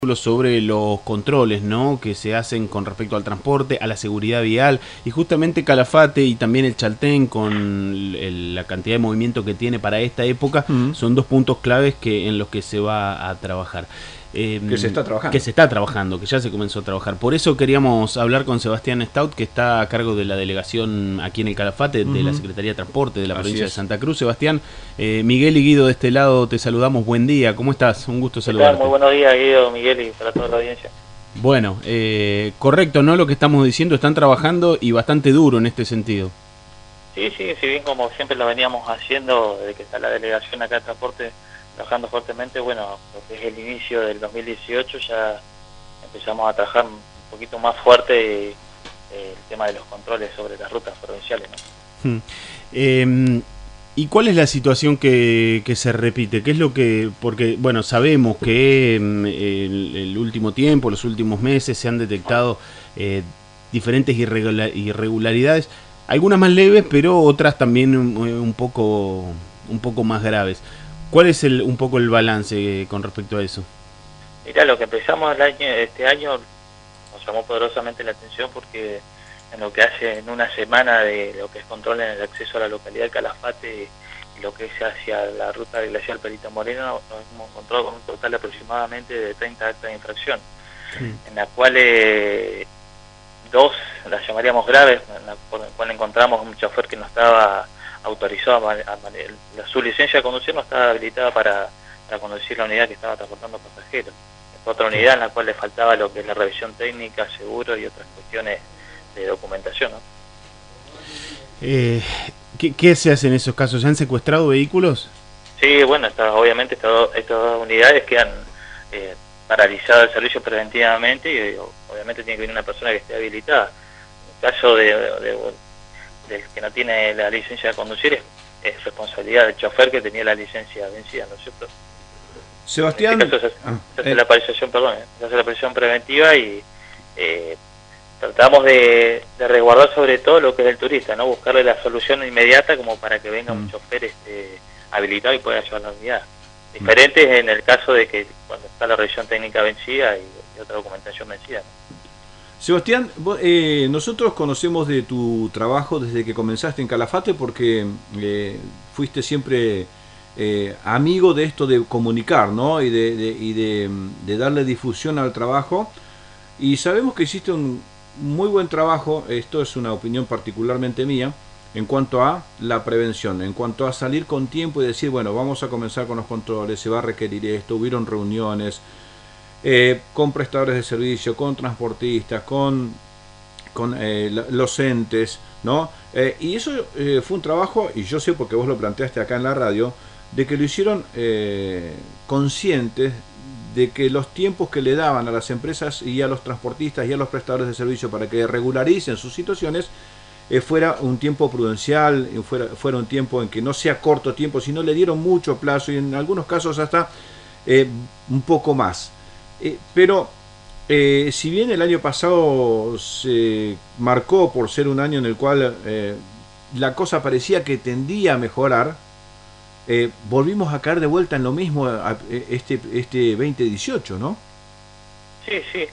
sobre los controles, ¿no?, que se hacen con respecto al transporte, a la seguridad vial, y justamente Calafate y también el Chaltén, con la cantidad de movimiento que tiene para esta época, son dos puntos claves en los que se va a trabajar. Que se está trabajando. Que se está trabajando, que ya se comenzó a trabajar. Por eso queríamos hablar con Sebastián Stout, que está a cargo de la delegación aquí en el Calafate, de la Secretaría de Transporte de la provincia de Santa Cruz. Sebastián, Miguel y Guido de este lado te saludamos. Buen día, ¿cómo estás? Un gusto saludarte. Muy buenos días, Guido, Miguel, y para toda la audiencia. Bueno, correcto, ¿no? Lo que estamos diciendo, están trabajando y bastante duro en este sentido. Sí, si bien como siempre lo veníamos haciendo, desde que está la delegación acá de transporte trabajando fuertemente, bueno, lo que es el inicio del 2018 ya empezamos a trabajar un poquito más fuerte el tema de los controles sobre las rutas provinciales, ¿no? ¿Y cuál es la situación que se repite? ¿Qué es lo que...? Porque, bueno, sabemos que el último tiempo, los últimos meses, se han detectado diferentes irregularidades, algunas más leves, pero otras también un poco más graves. ¿Cuál es un poco el balance con respecto a eso? Mira, lo que empezamos este año nos llamó poderosamente la atención porque en lo que hace en una semana de lo que es control en el acceso a la localidad de Calafate y lo que es hacia la ruta glacial Perito Moreno, nos hemos encontrado con un total aproximadamente de 30 actas de infracción, en la cual dos las llamaríamos graves, por la cual encontramos un chofer que no estaba autorizado, su licencia de conducir no estaba habilitada para conducir la unidad que estaba transportando pasajeros. Otra unidad en la cual le faltaba lo que es la revisión técnica, seguro y otras cuestiones de documentación, ¿no? ¿Qué se hace en esos casos? ¿Se han secuestrado vehículos? Sí, bueno, obviamente estas dos unidades quedan paralizadas el servicio preventivamente y obviamente tiene que venir una persona que esté habilitada. En el caso del que no tiene la licencia de conducir es responsabilidad del chofer que tenía la licencia vencida, ¿no es cierto? Sebastián, en este caso se hace la paralización, se hace la paralización preventiva y tratamos de resguardar sobre todo lo que es el turista, no buscarle la solución inmediata como para que venga un chofer habilitado y pueda llevar la unidad. Diferente es en el caso de que cuando está la revisión técnica vencida y otra documentación vencida, ¿no? Sebastián, nosotros conocemos de tu trabajo desde que comenzaste en Calafate porque fuiste siempre amigo de esto de comunicar, ¿no? y de darle difusión al trabajo, y sabemos que hiciste un muy buen trabajo, esto es una opinión particularmente mía, en cuanto a la prevención, en cuanto a salir con tiempo y decir, bueno, vamos a comenzar con los controles, se va a requerir esto, hubieron reuniones con prestadores de servicio, con transportistas, con los entes, ¿no? Y eso fue un trabajo, y yo sé porque vos lo planteaste acá en la radio, de que lo hicieron conscientes de que los tiempos que le daban a las empresas y a los transportistas y a los prestadores de servicio para que regularicen sus situaciones fuera un tiempo prudencial, fuera un tiempo en que no sea corto tiempo, sino le dieron mucho plazo y en algunos casos hasta un poco más. Pero si bien el año pasado se marcó por ser un año en el cual la cosa parecía que tendía a mejorar, volvimos a caer de vuelta en lo mismo este 2018, ¿no? Sí.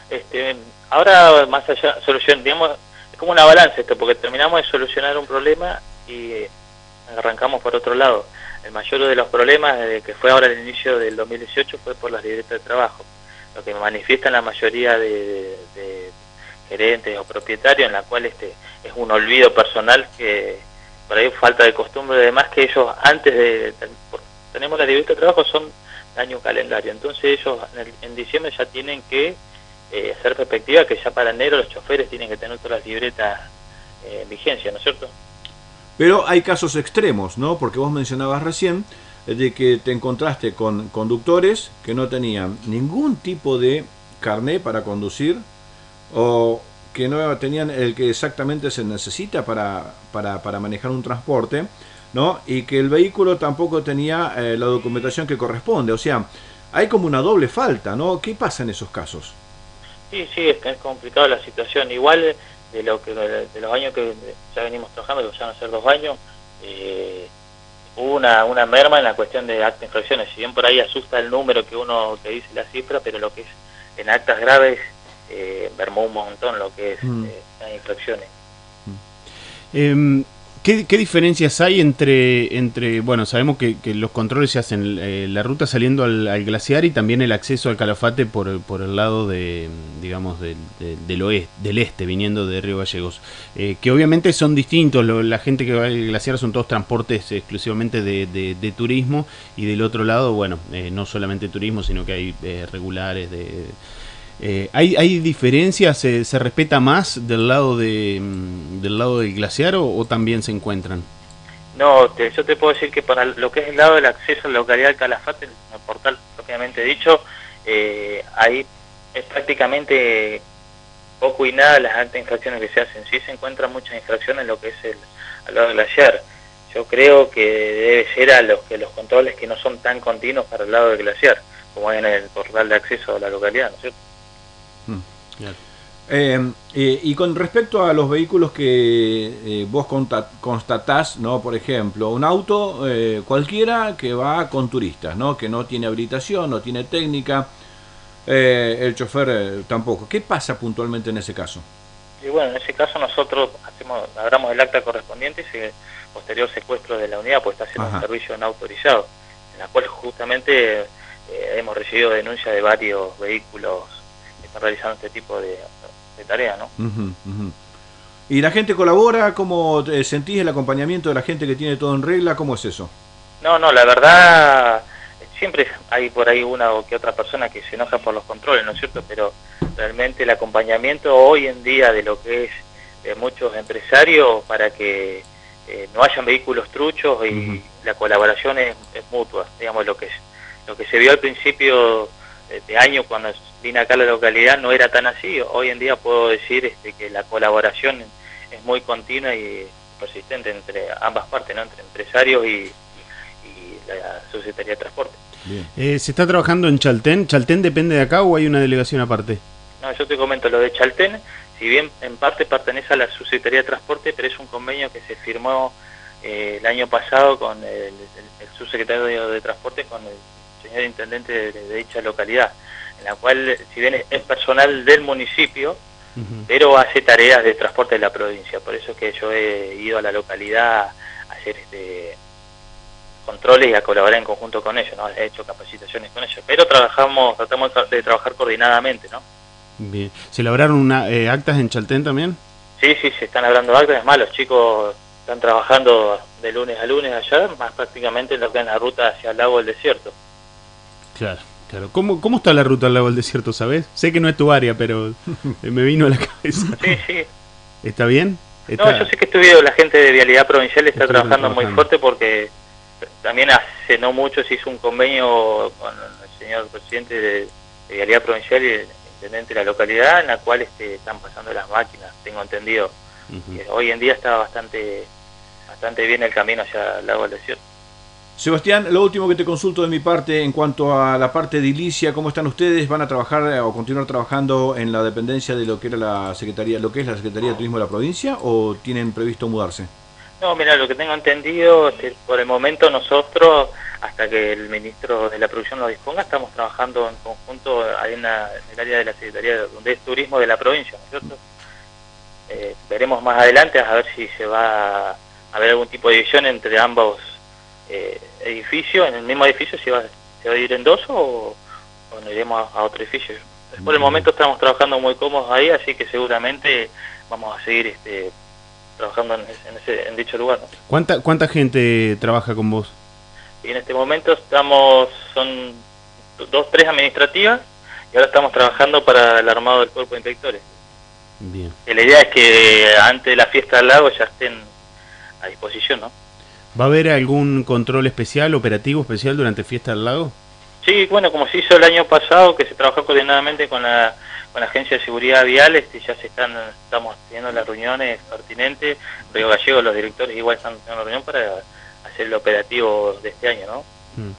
Ahora, más allá, digamos, es como una balanza esto, porque terminamos de solucionar un problema y arrancamos por otro lado. El mayor de los problemas, que fue ahora el inicio del 2018, fue por las libretas de trabajo. Lo que manifiestan la mayoría de gerentes o propietarios, en la cual es un olvido personal, que por ahí falta de costumbre, además que ellos antes tenemos la libreta de trabajo, son de año calendario, entonces ellos en diciembre ya tienen que hacer perspectiva que ya para enero los choferes tienen que tener todas las libretas en vigencia, ¿no es cierto? Pero hay casos extremos, ¿no? Porque vos mencionabas recién de que te encontraste con conductores que no tenían ningún tipo de carné para conducir o que no tenían el que exactamente se necesita para manejar un transporte, ¿no? Y que el vehículo tampoco tenía la documentación que corresponde. O sea, hay como una doble falta, ¿no? ¿Qué pasa en esos casos? Sí, es complicado la situación. Igual de los años que ya venimos trabajando, que ya van a ser 2 años, hubo una merma en la cuestión de actas de infracciones. Si bien por ahí asusta el número que dice la cifra, pero lo que es en actas graves mermó un montón lo que es las infracciones. ¿Qué diferencias hay entre bueno, sabemos que los controles se hacen la ruta saliendo al glaciar y también el acceso al Calafate por el lado digamos del este, viniendo de Río Gallegos, que obviamente son distintos, la gente que va al glaciar son todos transportes exclusivamente de turismo, y del otro lado, bueno, no solamente turismo, sino que hay regulares ¿hay diferencias? ¿Se respeta más del lado del glaciar o también se encuentran? No, yo te puedo decir que para lo que es el lado del acceso a la localidad del Calafate, en el portal propiamente dicho, ahí es prácticamente poco y nada las altas infracciones que se hacen. Sí se encuentran muchas infracciones en lo que es al lado del glaciar. Yo creo que debe ser a los controles que no son tan continuos para el lado del glaciar, como en el portal de acceso a la localidad, ¿no es cierto? Y con respecto a los vehículos que vos constatás, ¿no? Por ejemplo, un auto cualquiera que va con turistas, ¿no? Que no tiene habilitación, no tiene técnica, el chofer tampoco. ¿Qué pasa puntualmente en ese caso? Y bueno, en ese caso nosotros agarramos el acta correspondiente y posterior secuestro de la unidad, pues está haciendo un servicio no autorizado, en la cual justamente hemos recibido denuncias de varios vehículos que están realizando este tipo de tarea, ¿no? ¿Y la gente colabora? ¿Cómo sentís el acompañamiento de la gente que tiene todo en regla? ¿Cómo es eso? No, la verdad, siempre hay por ahí una o que otra persona que se enoja por los controles, ¿no es cierto? Pero realmente el acompañamiento hoy en día de lo que es de muchos empresarios para que no hayan vehículos truchos y la colaboración es mutua, digamos, lo que se vio al principio de año cuando vine acá a la localidad no era tan así. Hoy en día puedo decir que la colaboración es muy continua y persistente entre ambas partes, ¿no? Entre empresarios y la Subsecretaría de Transporte. ¿Se está trabajando en Chaltén? ¿Chaltén depende de acá o hay una delegación aparte? No, yo te comento lo de Chaltén, si bien en parte pertenece a la Subsecretaría de Transporte, pero es un convenio que se firmó el año pasado con el subsecretario de Transporte, con el señor intendente de dicha localidad, en la cual, si bien es personal del municipio, pero hace tareas de transporte de la provincia. Por eso es que yo he ido a la localidad a hacer controles y a colaborar en conjunto con ellos, ¿no? He hecho capacitaciones con ellos, pero tratamos de trabajar coordinadamente, ¿no? Bien. ¿Se elaboraron actas en Chaltén también? Sí, se están labrando actas. Es más, los chicos están trabajando de lunes a lunes allá, más prácticamente en lo que es la ruta hacia el lago del desierto. Claro. ¿Cómo está la ruta al lago del desierto, sabes? Sé que no es tu área, pero me vino a la cabeza. Sí. ¿Está bien? No, yo sé que la gente de Vialidad Provincial está trabajando muy fuerte, porque también hace no mucho se hizo un convenio con el señor presidente de Vialidad Provincial y el intendente de la localidad, en la cual están pasando las máquinas, tengo entendido. Hoy en día está bastante bien el camino hacia el lago del desierto. Sebastián, lo último que te consulto de mi parte en cuanto a la parte edilicia, ¿cómo están ustedes? ¿Van a trabajar o continuar trabajando en la dependencia de lo que era la Secretaría, lo que es la Secretaría de Turismo de la provincia, o tienen previsto mudarse? No, mira, lo que tengo entendido, por el momento nosotros, hasta que el ministro de la producción lo disponga, estamos trabajando en conjunto ahí en el área de la Secretaría de Turismo de la provincia, ¿no es cierto? Veremos más adelante a ver si se va a haber algún tipo de división entre ambos edificios. En el mismo edificio se va a ir en dos o nos iremos a otro edificio. Por el momento estamos trabajando muy cómodos ahí, así que seguramente vamos a seguir trabajando en dicho lugar, ¿no? ¿Cuánta gente trabaja con vos? Y en este momento son 3 administrativas y ahora estamos trabajando para el armado del cuerpo de inspectores. Bien. Y la idea es que antes de la fiesta del lago ya estén a disposición, ¿no? ¿Va a haber algún control especial, operativo especial durante Fiesta del Lago? Sí, bueno, como se hizo el año pasado, que se trabajó coordinadamente con la Agencia de Seguridad Vial, ya estamos teniendo las reuniones pertinentes. Río Gallegos, los directores igual están teniendo una reunión para hacer el operativo de este año, ¿no?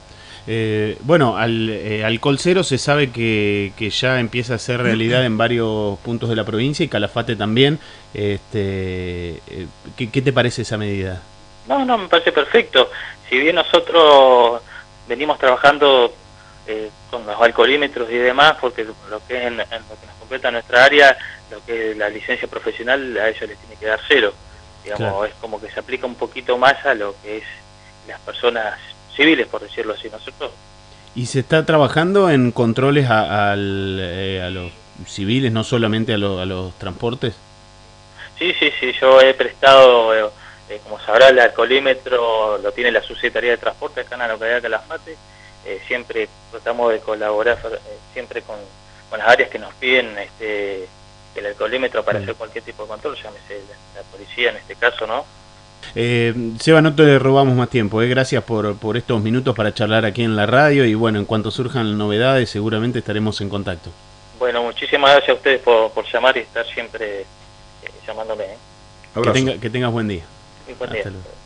Bueno, Alcohol Cero se sabe que ya empieza a ser realidad en varios puntos de la provincia y Calafate también. ¿Qué te parece esa medida? No, me parece perfecto. si bien nosotros venimos trabajando con los alcoholímetros y demás, porque lo que es en lo que nos completa nuestra área, lo que es la licencia profesional, a ellos les tiene que dar 0. Digamos, claro. Es como que se aplica un poquito más a lo que es las personas civiles, por decirlo así, ¿no es cierto? ¿Y se está trabajando en controles a los civiles, no solamente a los transportes? Sí, yo he prestado, como sabrá, el alcoholímetro lo tiene la Subsecretaría de Transporte acá en la localidad de Calafate. Siempre tratamos de colaborar siempre con las áreas que nos piden el alcoholímetro para hacer cualquier tipo de control, llámese la policía en este caso, ¿no? Seba, no te robamos más tiempo, gracias por estos minutos para charlar aquí en la radio y bueno, en cuanto surjan novedades seguramente estaremos en contacto. Bueno, muchísimas gracias a ustedes por llamar y estar siempre llamándome. Que tengas buen día. Buen día.